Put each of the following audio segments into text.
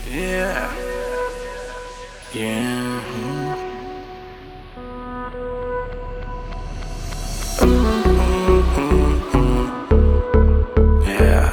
Yeah. Yeah. Yeah.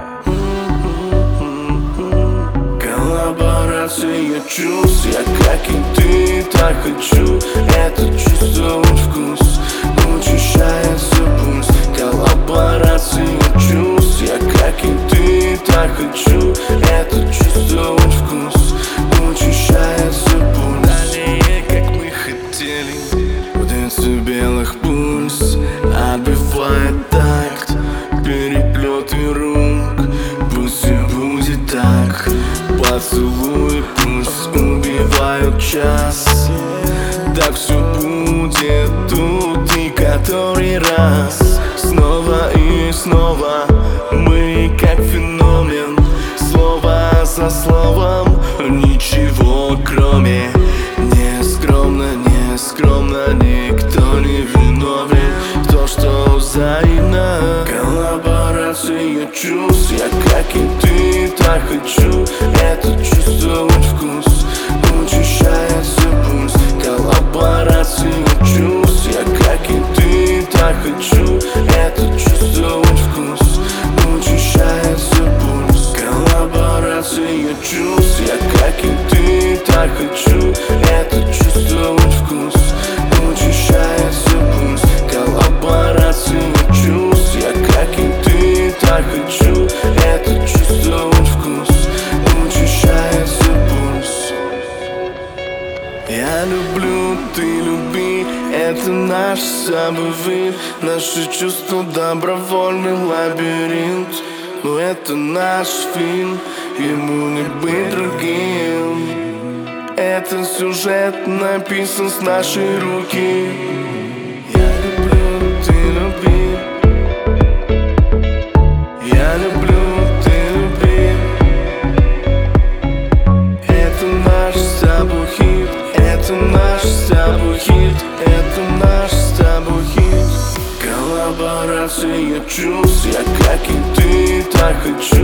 Коллаборация чувств, я как и ты, так хочу это чувствовать вкус, учащается пульс. Коллаборация чувств, я как и ты, так хочу это чувствовать вкус, учащается пульс. Далее, как мы хотели, в танце белых пульс отбивает такт, переплеты рук, пусть все будет так. Поцелуй пусть убивают час, так все будет тут и который раз. Снова и снова мы как феномен, слово за словом, ничего кроме. Не скромно, не скромно, никто не виновен, то что взаимно. Коллаборация чувств, я как и ты, так хочу это чувствовать вкус, учащается пульс. Коллаборация чувств, я как и ты, так хочу это чувствовать вкус, учащается пульс. Коллаборация чувств, я как и ты, так хочу это чувствовать вкус, учащается пульс. Коллаборация чувств, я как и ты, так хочу это чувствовать вкус, учащается пульс. Я люблю, ты люби, это наш самый вид. Наши чувства добровольный лабиринт, но это наш фильм, ему не быть другим. Этот сюжет написан с нашей руки. Я люблю, ты люби. Я люблю, ты люби. Это наш с тобой хит, это наш с тобой хит, это наш с тобой хит. Коллаборация чувств, я как и ты, так хочу